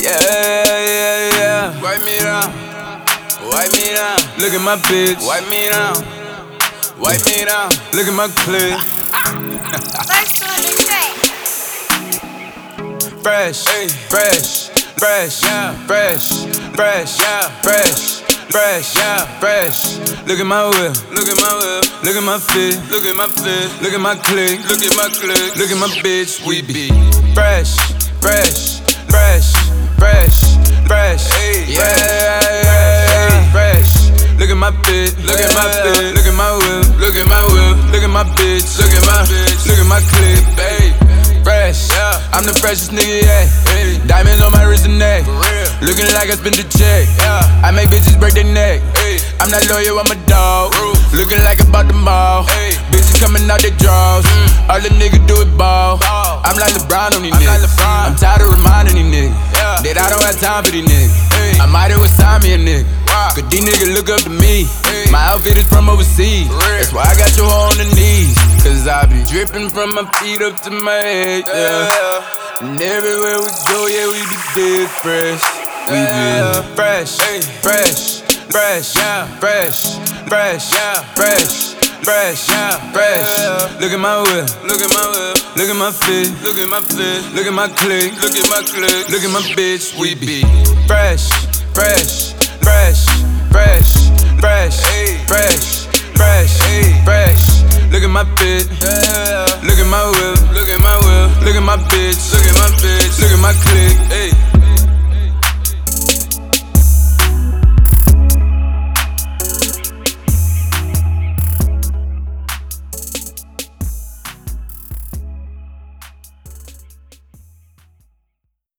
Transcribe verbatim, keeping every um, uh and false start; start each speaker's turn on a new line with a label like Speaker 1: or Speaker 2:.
Speaker 1: Yeah, yeah, yeah. Wipe me down, wipe me down. Look at my bitch, wipe me down, wipe me down. Look at my clip.
Speaker 2: First on the track.
Speaker 1: Fresh, hey. fresh, fresh, yeah, fresh, fresh, yeah, fresh, fresh, yeah, fresh. Look at my whip, look at my whip, look at my fit, look at my fit, look at my click, look at my click, look at my bitch. We be fresh, fresh, fresh, fresh, fresh, hey, yeah, yeah, yeah, yeah, fresh. Look at my fit, look at my fit, look at my whip, look at my whip, look at my bitch, look at my bitch, look at my clip, hey. Fresh, yeah. I'm the freshest nigga, yeah. Hey. Diamonds on my wrist and neck. Looking like I spent a check. Yeah. I make bitches break their neck. Hey. I'm not loyal, I'm a dog. Roof. Looking like about the mall. Hey. Bitches coming out their drawers. Mm. All the niggas do it ball. ball. I'm like LeBron on these I'm niggas. Like I'm tired of reminding these niggas yeah. that I don't have time for these niggas. Hey. I might as well sign me a nigga. Wow. Cause these niggas look up to me. Hey. My outfit is from overseas. That's why I got you on the knees. Cause I be dripping from my feet up to my head, yeah. And everywhere we go, yeah, we be dead fresh. We be fresh, fresh, fresh, yeah, fresh, fresh, yeah, fresh, fresh, yeah, fresh. Look at my whip, look at my whip, look at my fit, look at my fit, look at my click, look at my click, look at my bitch. We be fresh, fresh, fresh, fresh, fresh, fresh, fresh, fresh. Look at my fit, yeah. Look at my whip, look at my whip, look at my bitch, look at my bitch, look at my click.